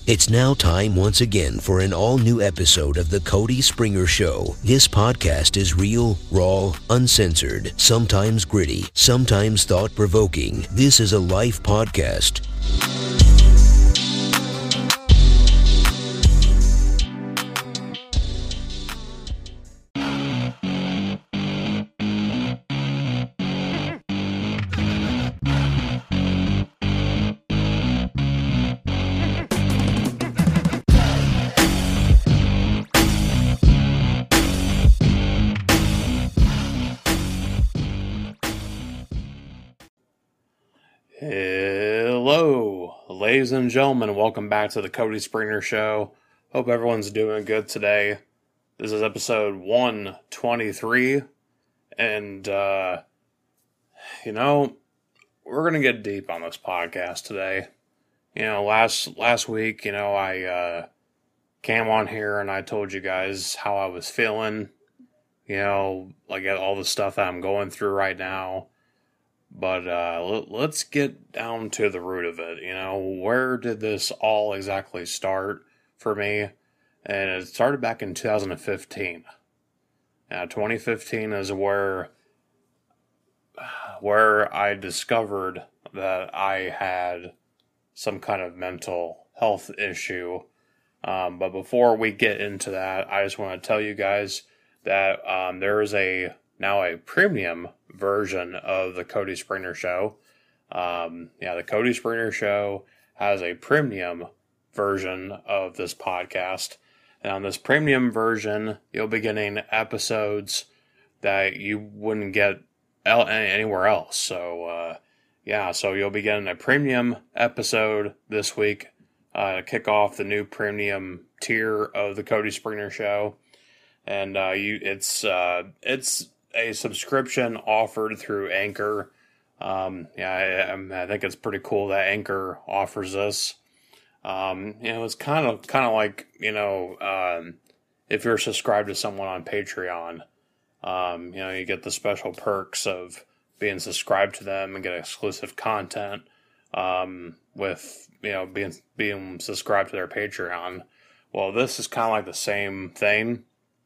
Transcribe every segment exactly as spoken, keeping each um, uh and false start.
It's now time once again for an all-new episode of The Cody Springer Show. This podcast is real, raw, uncensored, sometimes gritty, sometimes thought-provoking. This is a life podcast. Hello, ladies and gentlemen, welcome back to the Cody Springer Show. Hope everyone's doing good today. This is episode one twenty-three, and, uh, you know, we're going to get deep on this podcast today. You know, last last week, you know, I uh, came on here and I told you guys how I was feeling, you know, like all the stuff that I'm going through right now. But uh, let's get down to the root of it. You know, where did this all exactly start for me? And it started back in two thousand fifteen. Now, twenty fifteen is where where I discovered that I had some kind of mental health issue. Um, but before we get into that, I just want to tell you guys that um, there is a now a premium version of the Cody Springer Show. Um, yeah, the Cody Springer Show has a premium version of this podcast. And on this premium version, you'll be getting episodes that you wouldn't get el- anywhere else. So, uh, yeah, so you'll be getting a premium episode this week uh, to kick off the new premium tier of the Cody Springer Show. And uh, you, it's uh, it's a subscription offered through Anchor. Um, yeah, I, I think it's pretty cool that Anchor offers this. Um, you know, it's kind of kind of like, you know, um, if you're subscribed to someone on Patreon, um, you know, you get the special perks of being subscribed to them and get exclusive content um, with, you know, being being subscribed to their Patreon. Well, this is kind of like the same thing,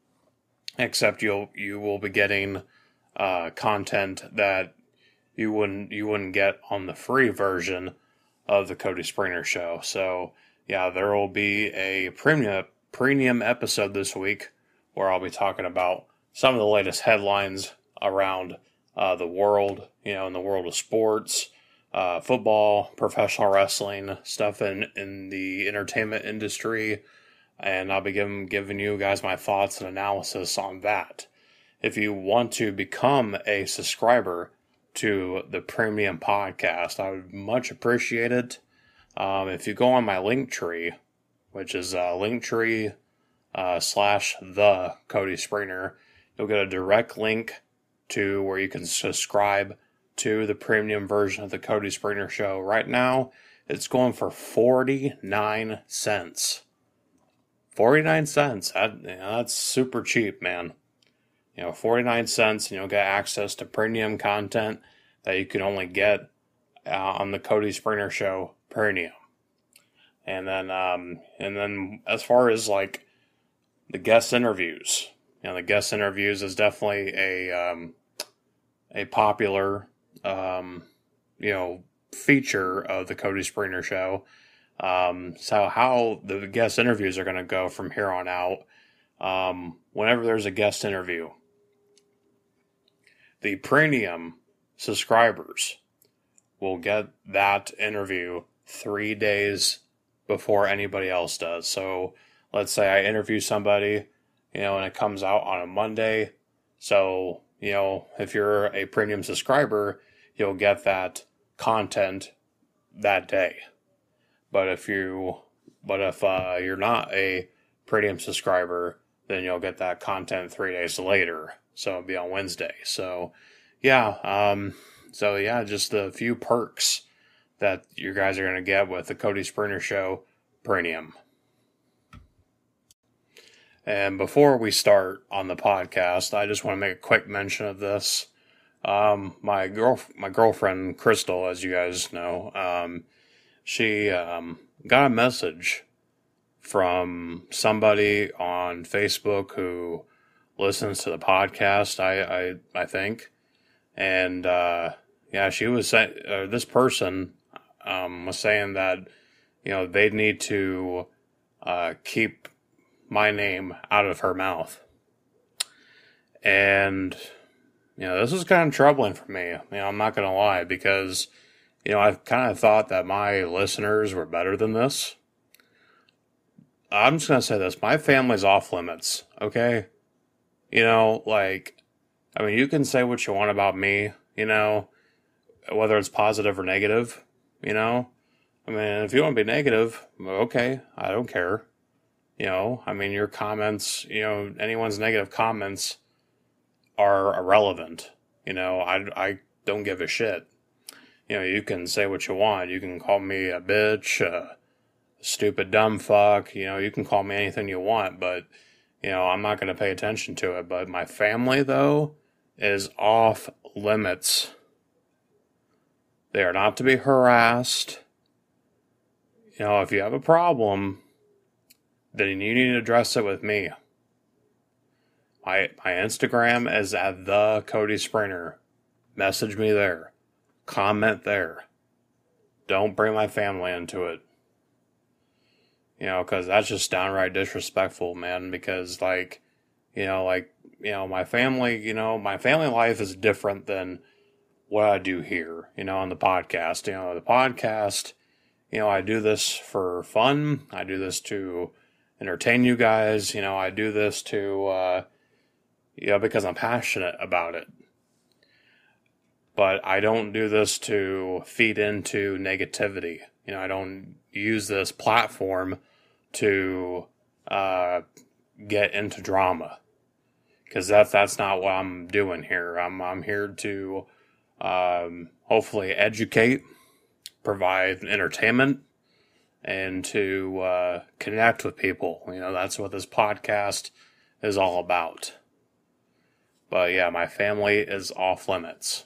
except you'll you will be getting uh, content that you wouldn't you wouldn't get on the free version of the Cody Springer Show. So yeah, there will be a premium premium episode this week where I'll be talking about some of the latest headlines around uh, the world, you know, in the world of sports, uh, football, professional wrestling, stuff in in the entertainment industry. And I'll be giving, giving you guys my thoughts and analysis on that. If you want to become a subscriber to the premium podcast, I would much appreciate it. Um, if you go on my Linktree, which is uh, Linktree uh, slash the Cody Springer, you'll get a direct link to where you can subscribe to the premium version of the Cody Springer Show. Right now, it's going for forty-nine cents. forty-nine cents. That, you know, that's super cheap, man. You know, forty-nine cents, and you'll get access to premium content that you can only get uh, on the Cody Springer Show premium. And then, um, and then as far as like the guest interviews, you know, the guest interviews is definitely a um, a popular, um, you know, feature of the Cody Springer Show. Um, so how the guest interviews are going to go from here on out, um, whenever there's a guest interview, the premium subscribers will get that interview three days before anybody else does. So let's say I interview somebody, you know, and it comes out on a Monday. So, you know, if you're a premium subscriber, you'll get that content that day. But if you, but if uh, you're not a premium subscriber, then you'll get that content three days later. So it'll be on Wednesday. So, yeah, um, so yeah, just a few perks that you guys are going to get with the Cody Springer Show Premium. And before we start on the podcast, I just want to make a quick mention of this. Um, my girl, my girlfriend Crystal, as you guys know, um, she um, got a message from somebody on Facebook who listens to the podcast, I, I, I think. And, uh, yeah, she was saying, uh, this person, um, was saying that, you know, they need to, uh, keep my name out of her mouth. And, you know, this is kind of troubling for me. You know, I'm not going to lie, because, you know, I've kind of thought that my listeners were better than this. I'm just going to say this. My family's off limits, okay? You know, like, I mean, you can say what you want about me, you know, whether it's positive or negative, you know. I mean, if you want to be negative, okay, I don't care. You know, I mean, your comments, you know, anyone's negative comments are irrelevant. You know, I, I don't give a shit. You know, you can say what you want. You can call me a bitch, a stupid dumb fuck. You know, you can call me anything you want, but, you know, I'm not going to pay attention to it. But my family, though, is off limits. They are not to be harassed. You know, if you have a problem, then you need to address it with me. My my Instagram is at the Cody Springer. Message me there. Comment there. Don't bring my family into it. You know, because that's just downright disrespectful, man. Because, like, you know, like, you know, my family, you know, my family life is different than what I do here, you know, on the podcast. You know, the podcast, you know, I do this for fun. I do this to entertain you guys. You know, I do this to, uh, you know, because I'm passionate about it. But I don't do this to feed into negativity. You know, I don't use this platform to uh, get into drama, because that that's not what I'm doing here. I'm I'm here to um, hopefully educate, provide entertainment, and to uh, connect with people. You know, that's what this podcast is all about. But yeah, my family is off limits.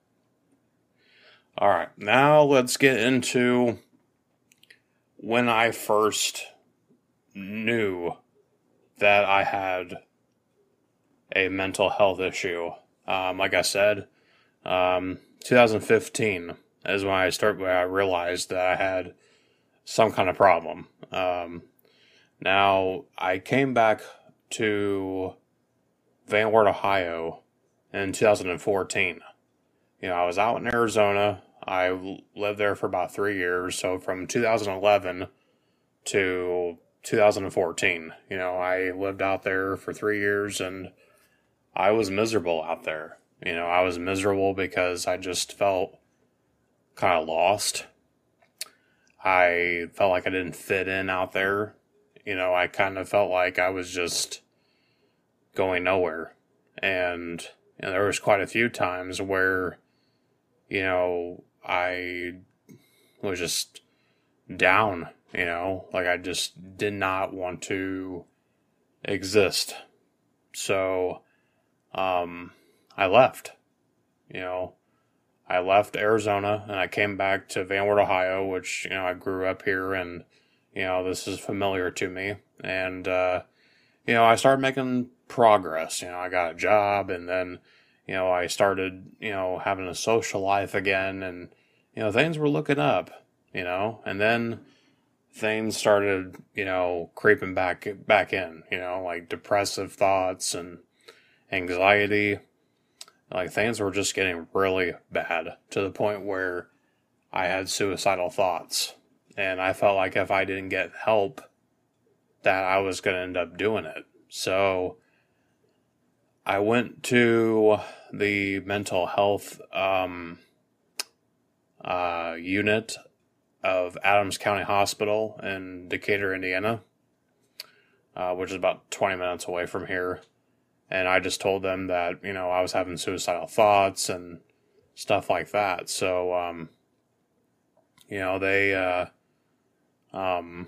All right, now let's get into when I first knew that I had a mental health issue. Um, like I said, um, twenty fifteen is when I started. When I realized that I had some kind of problem. Um, now I came back to Van Wert, Ohio, in two thousand fourteen. You know, I was out in Arizona. I lived there for about three years. So from two thousand eleven to two thousand fourteen, you know, I lived out there for three years and I was miserable out there. You know, I was miserable because I just felt kind of lost. I felt like I didn't fit in out there. You know, I kind of felt like I was just going nowhere. And you know, there was quite a few times where, you know, I was just down, you know, like I just did not want to exist. So, um, I left, you know, I left Arizona and I came back to Van Wert, Ohio, which, you know, I grew up here and, you know, this is familiar to me. And, uh, you know, I started making progress. You know, I got a job and then, you know, I started, you know, having a social life again and, you know, things were looking up, you know, and then things started, you know, creeping back, back in, you know, like depressive thoughts and anxiety. Like things were just getting really bad to the point where I had suicidal thoughts and I felt like if I didn't get help that I was going to end up doing it. So I went to the mental health um, uh, unit of Adams County Hospital in Decatur, Indiana, uh, which is about twenty minutes away from here. And I just told them that, you know, I was having suicidal thoughts and stuff like that. So, um, you know, they, uh, um,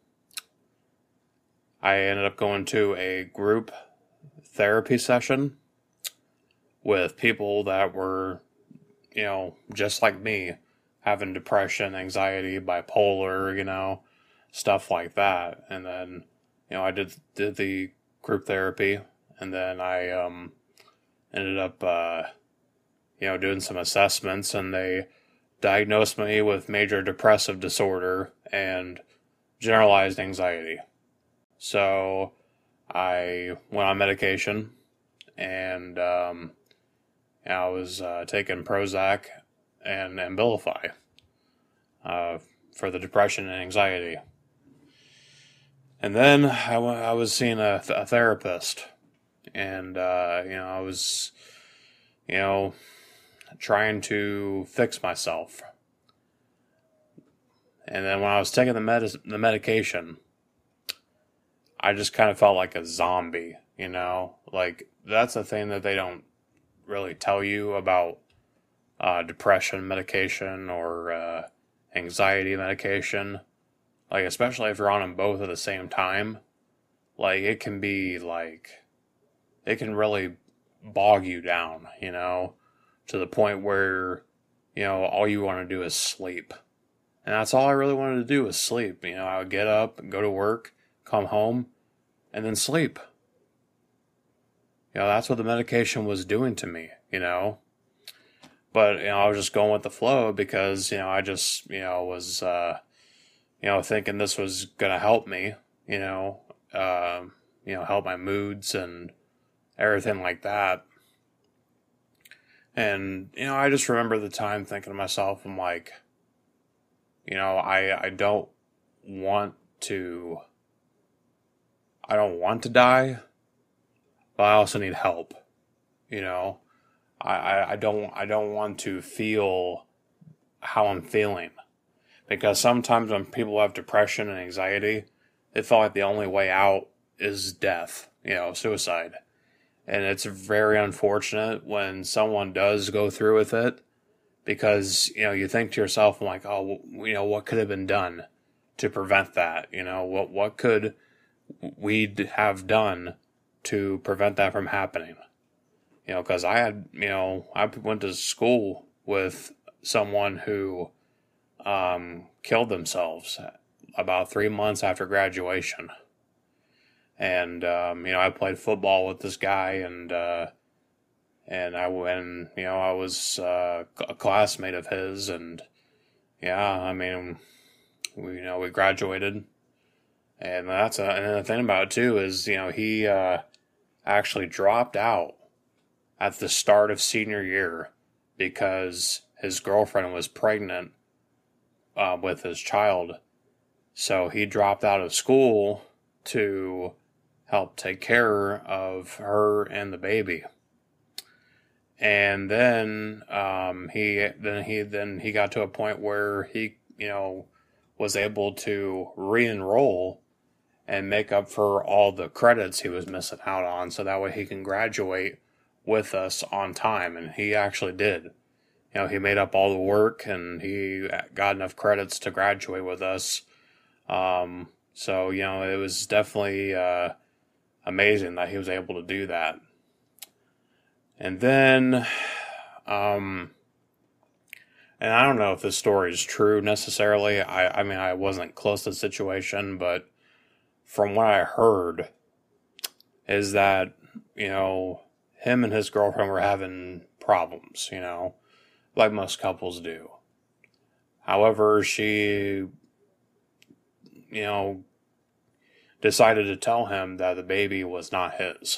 I ended up going to a group therapy session with people that were, you know, just like me, having depression, anxiety, bipolar, you know, stuff like that. And then, you know, I did, did the group therapy, and then I, um, ended up, uh, you know, doing some assessments, and they diagnosed me with major depressive disorder and generalized anxiety. So I went on medication, and um, I was uh, taking Prozac and Abilify uh, for the depression and anxiety. And then I, w- I was seeing a, th- a therapist, and uh, you know, I was, you know, trying to fix myself. And then when I was taking the med- the medication, I just kind of felt like a zombie, you know? Like, that's a thing that they don't really tell you about uh, depression medication or uh, anxiety medication. Like, especially if you're on them both at the same time. Like, it can be, like, it can really bog you down, you know? To the point where, you know, all you want to do is sleep. And that's all I really wanted to do was sleep. You know, I would get up, go to work, come home, and then sleep. You know, that's what the medication was doing to me, you know. But, you know, I was just going with the flow because, you know, I just, you know, was, uh, you know, thinking this was going to help me, you know, uh, you know, help my moods and everything like that. And, you know, I just remember the time thinking to myself, I'm like, you know, I, I don't want to, I don't want to die, but I also need help. You know, I, I, I don't, I don't want to feel how I'm feeling, because sometimes when people have depression and anxiety, they feel like the only way out is death, you know, suicide. And it's very unfortunate when someone does go through with it, because, you know, you think to yourself, I'm like, oh, you know, what could have been done to prevent that? You know, what, what could we have done to prevent that from happening? You know, because I had, you know, I went to school with someone who um, killed themselves about three months after graduation. And, um, you know, I played football with this guy, and, uh, and I went, you know, I was uh, a classmate of his, and, yeah, I mean, we, you know, we graduated, and that's, a, and the thing about it, too, is, you know, he uh, actually dropped out at the start of senior year because his girlfriend was pregnant uh, with his child, so he dropped out of school to help take care of her and the baby. And then um, he then he then he got to a point where he, you know, was able to re-enroll and make up for all the credits he was missing out on, so that way he can graduate with us on time. And he actually did. You know, he made up all the work, and he got enough credits to graduate with us. Um, so, you know, it was definitely uh, amazing that he was able to do that. And then, um, and I don't know if this story is true necessarily. I, I mean, I wasn't close to the situation, but from what I heard is that, you know, him and his girlfriend were having problems, you know, like most couples do. However, she, you know, decided to tell him that the baby was not his.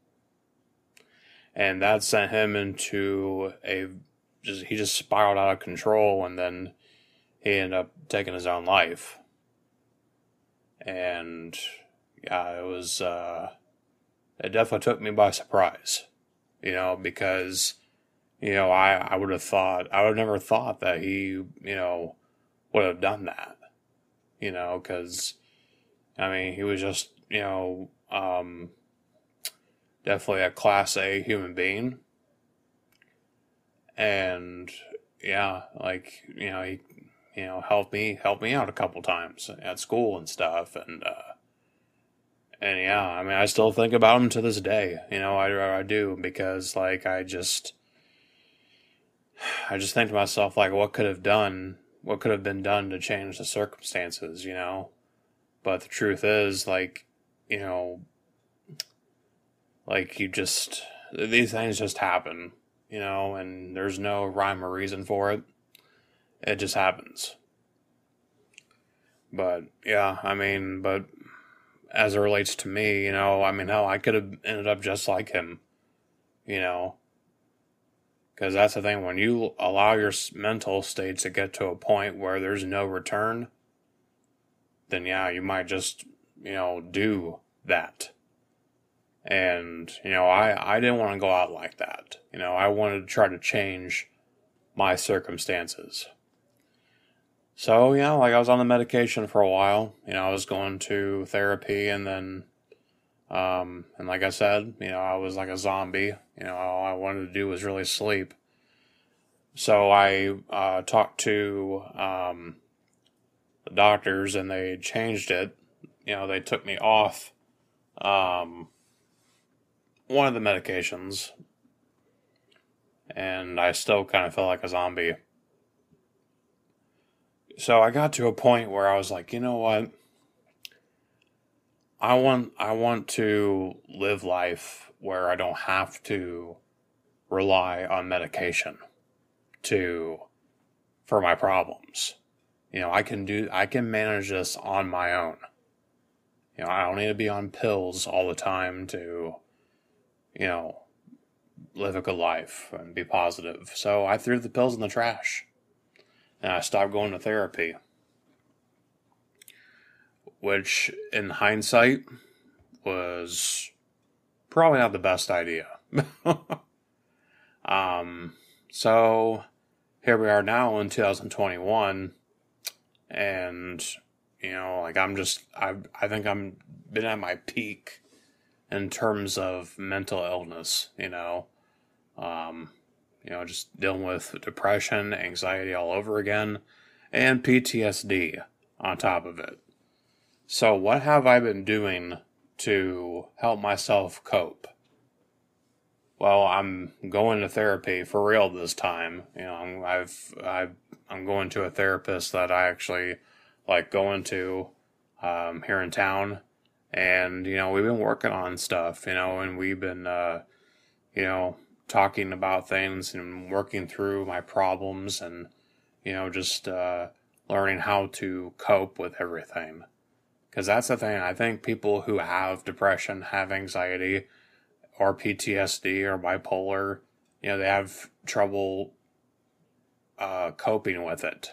And that sent him into a, just he just spiraled out of control, and then he ended up taking his own life. And yeah, it was, uh, it definitely took me by surprise, you know, because, you know, I, I would have thought, I would have never thought that he, you know, would have done that, you know, because, I mean, he was just, you know, um, definitely a class A human being. And yeah, like, you know, he, you know, helped me, helped me out a couple times at school and stuff. And, uh, and yeah, I mean, I still think about him to this day, you know, I, I do, because like, I just, I just think to myself, like, what could have done, what could have been done to change the circumstances, you know? But the truth is, like, you know, like you just, these things just happen, you know, and there's no rhyme or reason for it. It just happens. But, yeah, I mean, but as it relates to me, you know, I mean, hell, I could have ended up just like him, you know. Because that's the thing, when you allow your mental state to get to a point where there's no return, then yeah, you might just, you know, do that. And, you know, I, I didn't want to go out like that. You know, I wanted to try to change my circumstances. So, you know, like I was on the medication for a while. You know, I was going to therapy, and then, um, and like I said, you know, I was like a zombie. You know, all I wanted to do was really sleep. So I uh, talked to um, the doctors, and they changed it. You know, they took me off um, one of the medications, and I still kind of feel like a zombie. So I got to a point where I was like, you know what? I want I want to live life where I don't have to rely on medication to for my problems. You know, I can do I can manage this on my own. You know, I don't need to be on pills all the time to, you know, live a good life and be positive. So I threw the pills in the trash. And I stopped going to therapy. Which, in hindsight, was probably not the best idea. um, so, here we are now in two thousand twenty-one. And, you know, like I'm just, I I think I'm been at my peak in terms of mental illness, you know. Um... You know, just dealing with depression, anxiety all over again, and P T S D on top of it. So what have I been doing to help myself cope? Well, I'm going to therapy for real this time. You know, I've, I've I'm going to a therapist that I actually like going to um, here in town, and you know, we've been working on stuff. You know, and we've been, uh, you know. talking about things and working through my problems, and you know, just uh, learning how to cope with everything. Because that's the thing, I think people who have depression, have anxiety, or P T S D, or bipolar, you know, they have trouble uh, coping with it.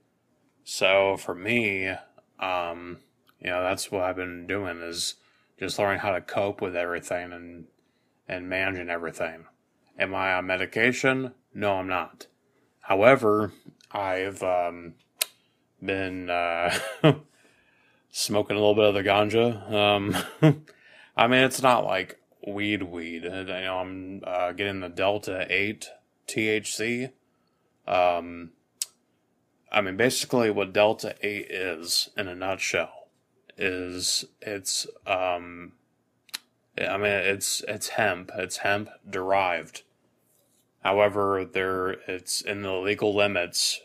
So for me, um, you know, that's what I've been doing, is just learning how to cope with everything and and managing everything. Am I on medication? No, I'm not. However, I've um, been uh, smoking a little bit of the ganja. Um, I mean, it's not like weed weed. You know, I'm uh, getting the Delta eight T H C. Um, I mean, basically what Delta eight is, in a nutshell, is it's... Um, I mean, it's it's hemp. It's hemp derived. However, there it's in the legal limits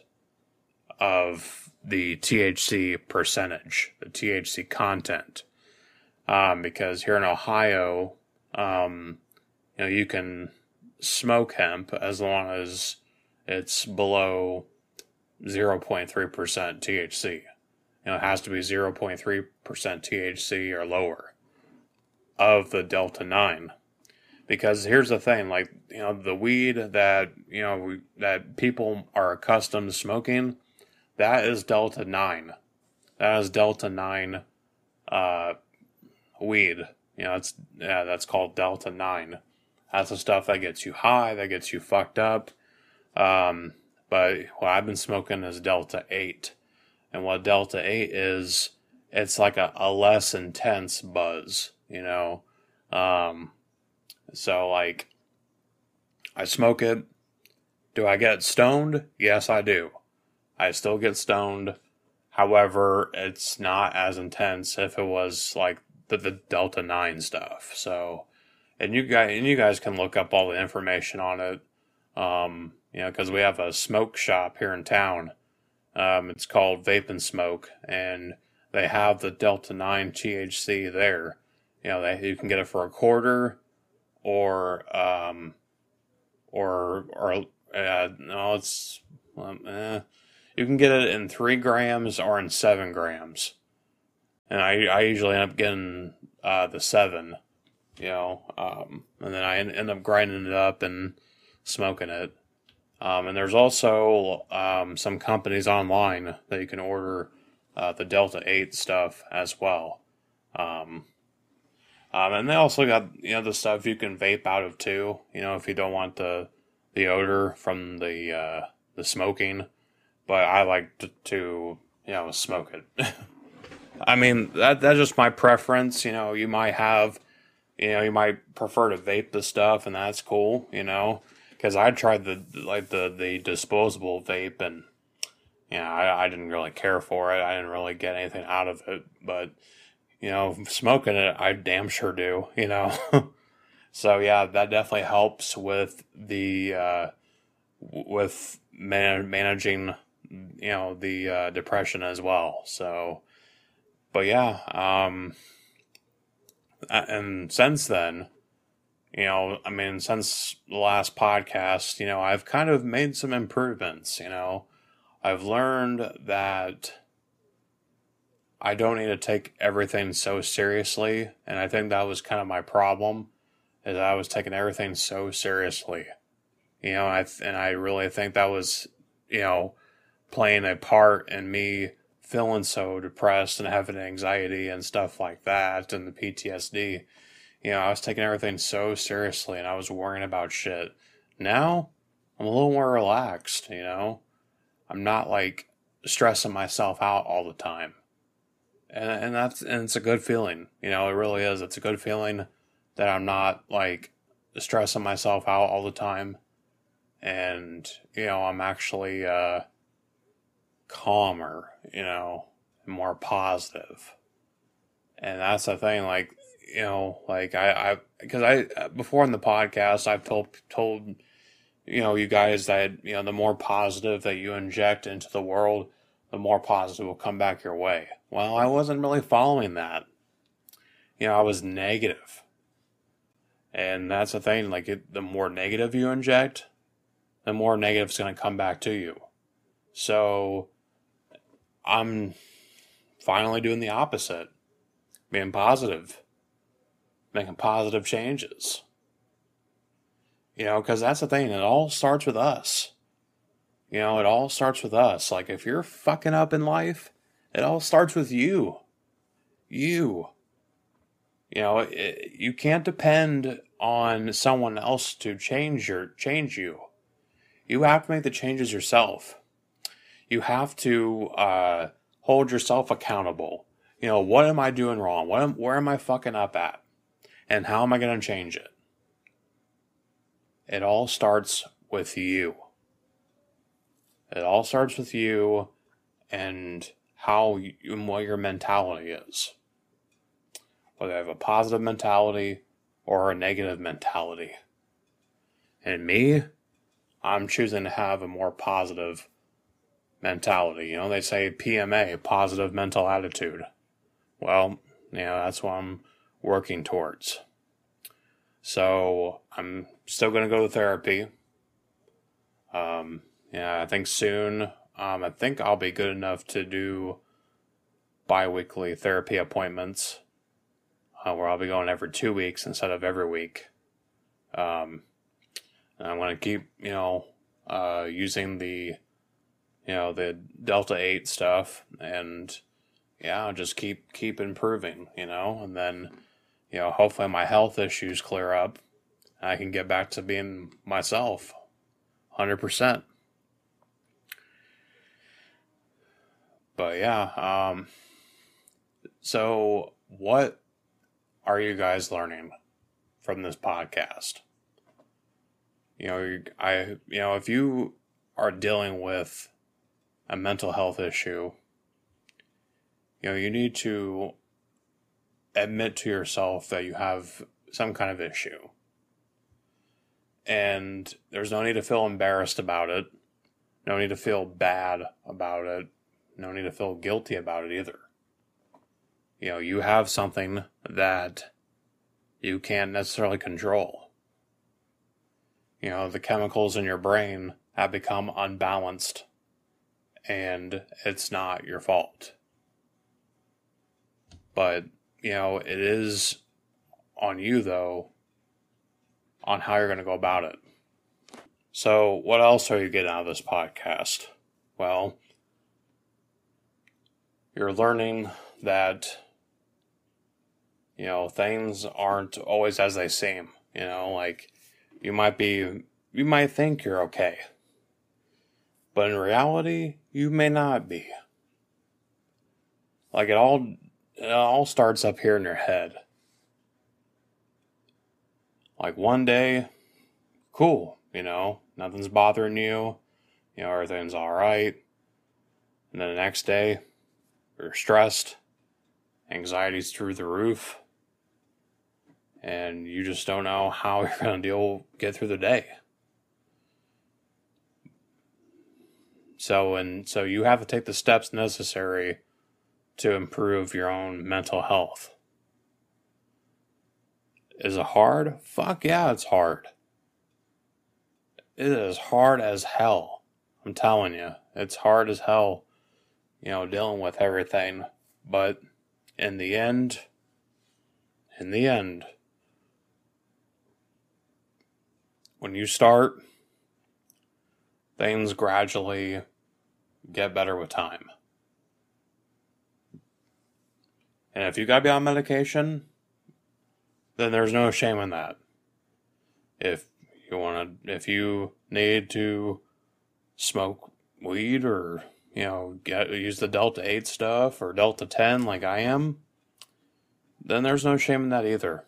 of the T H C percentage, the T H C content. Um, because here in Ohio, um, you know, you can smoke hemp as long as it's below zero point three percent T H C. You know, it has to be zero point three percent T H C or lower of the Delta nine. Because here's the thing, like, you know, the weed that, you know, we, that people are accustomed to smoking, that is Delta nine. That is Delta nine uh, weed. You know, it's, yeah, that's called Delta nine. That's the stuff that gets you high, that gets you fucked up. Um, but what I've been smoking is Delta eight. And what Delta eight is, it's like a, a less intense buzz. You know, um, so like, I smoke it. Do I get stoned? Yes, I do. I still get stoned. However, it's not as intense if it was like the, the Delta nine stuff. So, and you guys, and you guys can look up all the information on it. Um, you know, cause we have a smoke shop here in town. Um, it's called Vape and Smoke, and they have the Delta nine T H C there. You know, they, you can get it for a quarter, or um, or or uh, no, it's um, eh. You can get it in three grams or in seven grams, and I I usually end up getting uh, the seven, you know, um, and then I end up grinding it up and smoking it. Um, and there's also um, some companies online that you can order uh, the Delta eight stuff as well. Um, um, and they also got, you know, the stuff you can vape out of too, you know, if you don't want the the odor from the uh, the smoking. But I like to, to you know, smoke it. I mean, that that's just my preference. You know, you might have, you know, you might prefer to vape the stuff, and that's cool, you know. Because I tried the like the, the disposable vape, and you know, I, I didn't really care for it. I didn't really get anything out of it. But you know, smoking it, I damn sure do. You know, so yeah, that definitely helps with the uh, with man- managing, you know, the uh, depression as well. So, but yeah, um, and since then. You know, I mean, since the last podcast, you know, I've kind of made some improvements, you know. I've learned that I don't need to take everything so seriously, and I think that was kind of my problem, is I was taking everything so seriously. You know, I th- and I really think that was, you know, playing a part in me feeling so depressed and having anxiety and stuff like that, and the P T S D. You know, I was taking everything so seriously and I was worrying about shit. Now, I'm a little more relaxed, you know? I'm not, like, stressing myself out all the time. And and that's and it's a good feeling. You know, it really is. It's a good feeling that I'm not, like, stressing myself out all the time. And, you know, I'm actually uh, calmer, you know, and more positive. And that's the thing, like, you know, like I, I, because I, before in the podcast, I've told, told, you know, you guys that, you know, the more positive that you inject into the world, the more positive will come back your way. Well, I wasn't really following that. You know, I was negative. And that's the thing, like, it, the more negative you inject, the more negative is going to come back to you. So, I'm finally doing the opposite. Being positive. Making positive changes. You know, because that's the thing. It all starts with us. You know, it all starts with us. Like, if you're fucking up in life, it all starts with you. You. You know, it, you can't depend on someone else to change your change you. You have to make the changes yourself. You have to uh, hold yourself accountable. You know, what am I doing wrong? What am, where am I fucking up at? And how am I going to change it? It all starts with you. It all starts with you and how you, and what your mentality is. Whether you have a positive mentality or a negative mentality. And me, I'm choosing to have a more positive mentality. You know, they say P M A, positive mental attitude. Well, you know, that's what I'm working towards. So I'm still going to go to therapy. Um, yeah, I think soon, um, I think I'll be good enough to do bi-weekly therapy appointments, uh, where I'll be going every two weeks instead of every week. Um, and I'm going to keep, you know, uh, using the, you know, the Delta eight stuff, and yeah, I'll just keep, keep improving, you know, and then, you know, hopefully my health issues clear up. I can get back to being myself, one hundred percent. But yeah, um, so what are you guys learning from this podcast? You know, I, you know, if you are dealing with a mental health issue, you know, you need to admit to yourself that you have some kind of issue. And there's no need to feel embarrassed about it. No need to feel bad about it. No need to feel guilty about it either. you know, you have something that you can't necessarily control. You know, the chemicals in your brain have become unbalanced, and it's not your fault. But, you know, it is on you, though, on how you're going to go about it. So, what else are you getting out of this podcast? Well, you're learning that, you know, things aren't always as they seem. You know, like, you might be, you might think you're okay. But in reality, you may not be. Like, it all, it all starts up here in your head. Like, one day, cool, you know, nothing's bothering you, you know, everything's alright. And then the next day, you're stressed, anxiety's through the roof, and you just don't know how you're going to deal, get through the day. So, and so you have to take the steps necessary to improve your own mental health. Is it hard? Fuck yeah, it's hard. It is hard as hell. I'm telling you, it's hard as hell, you know, dealing with everything. But in the end, in the end, when you start, things gradually get better with time. And if you gotta be on medication, then there's no shame in that. If you wanna, if you need to smoke weed or, you know, get, use the Delta eight stuff or Delta ten like I am, then there's no shame in that either.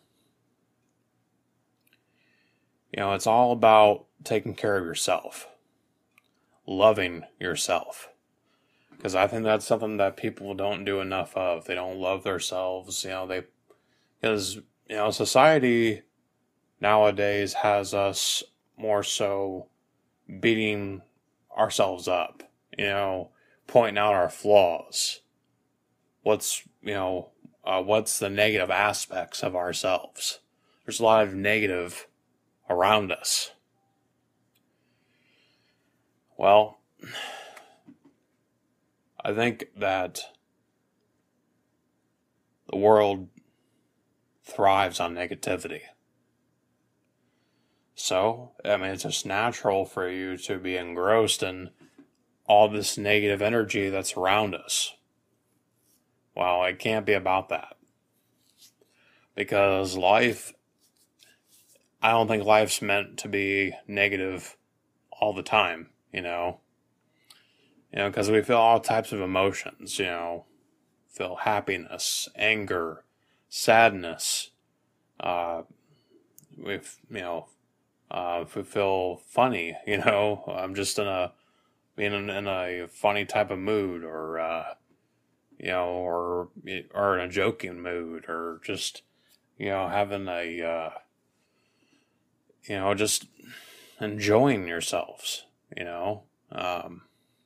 You know, it's all about taking care of yourself. Loving yourself. Because I think that's something that people don't do enough of. They don't love themselves. You know, they, because, you know, society nowadays has us more so beating ourselves up, you know, pointing out our flaws. What's, you know, uh, what's the negative aspects of ourselves? There's a lot of negative around us. Well, I think that the world thrives on negativity. So, I mean, it's just natural for you to be engrossed in all this negative energy that's around us. Well, it can't be about that. Because life, I don't think life's meant to be negative all the time, you know. You know, because we feel all types of emotions, you know. Feel happiness, anger, sadness. Uh, we, you know, uh, if we feel funny, you know. I'm just in a, being in, in a funny type of mood, or, uh, you know, or, or in a joking mood, or just, you know, having a, uh, you know, just enjoying yourselves, you know. Um,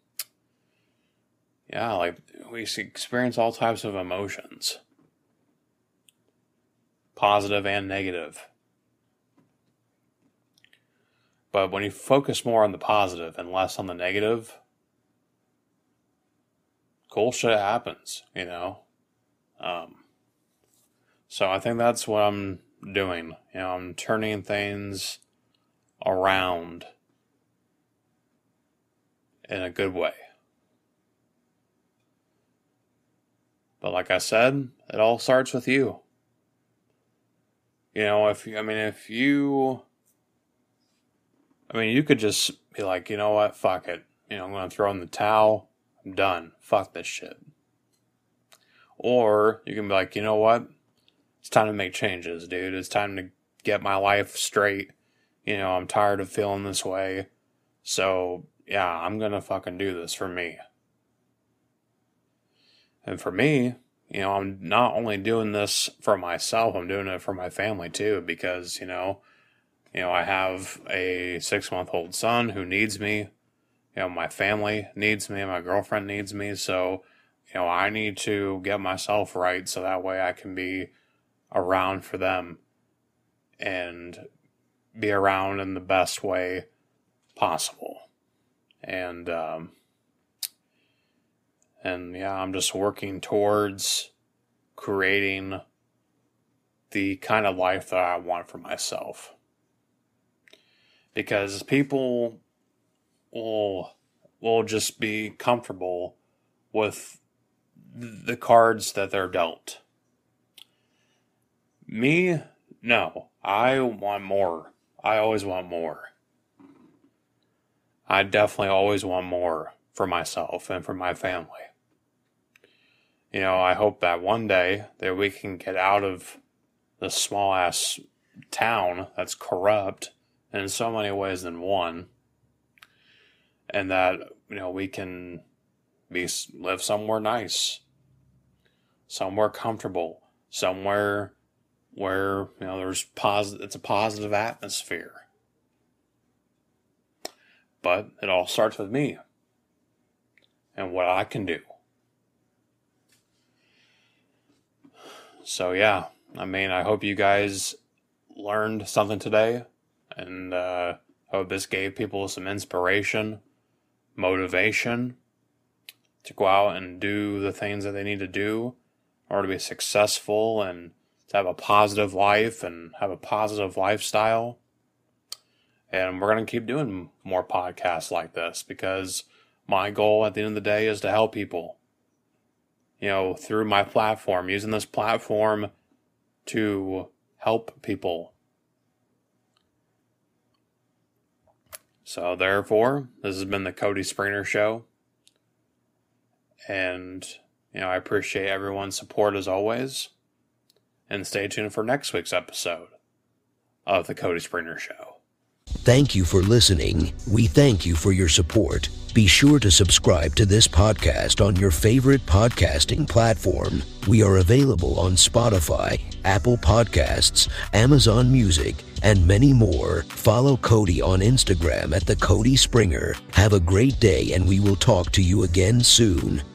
yeah, like, we experience all types of emotions. Positive and negative. But when you focus more on the positive and less on the negative, cool shit happens, you know. Um, so I think that's what I'm doing. You know, I'm turning things around in a good way. But like I said, it all starts with you. You know, if you, I mean, if you, I mean, you could just be like, you know what, fuck it. You know, I'm going to throw in the towel. I'm done. Fuck this shit. Or you can be like, you know what? It's time to make changes, dude. It's time to get my life straight. You know, I'm tired of feeling this way. So, yeah, I'm going to fucking do this for me. And for me, you know, I'm not only doing this for myself, I'm doing it for my family too, because, you know, you know, I have a six-month-old son who needs me. You know, my family needs me, my girlfriend needs me, so, you know, I need to get myself right so that way I can be around for them and be around in the best way possible. And, um, and yeah, I'm just working towards creating the kind of life that I want for myself. Because people will, will just be comfortable with the cards that they're dealt. Me, no. I want more. I always want more. I definitely always want more for myself and for my family. You know, I hope that one day that we can get out of this small ass town that's corrupt in so many ways than one, and that, you know, we can be live somewhere nice, somewhere comfortable, somewhere where, you know, there's positive, it's a positive atmosphere. But it all starts with me and what I can do. So yeah, I mean, I hope you guys learned something today, and uh, I hope this gave people some inspiration, motivation to go out and do the things that they need to do in order to be successful and to have a positive life and have a positive lifestyle. And we're going to keep doing more podcasts like this, because my goal at the end of the day is to help people. You know, through my platform, using this platform to help people. So therefore, this has been the Cody Springer Show. And, you know, I appreciate everyone's support as always. And stay tuned for next week's episode of the Cody Springer Show. Thank you for listening. We thank you for your support. Be sure to subscribe to this podcast on your favorite podcasting platform. We are available on Spotify, Apple Podcasts, Amazon Music, and many more. Follow Cody on Instagram at the Cody Springer. Have a great day, and we will talk to you again soon.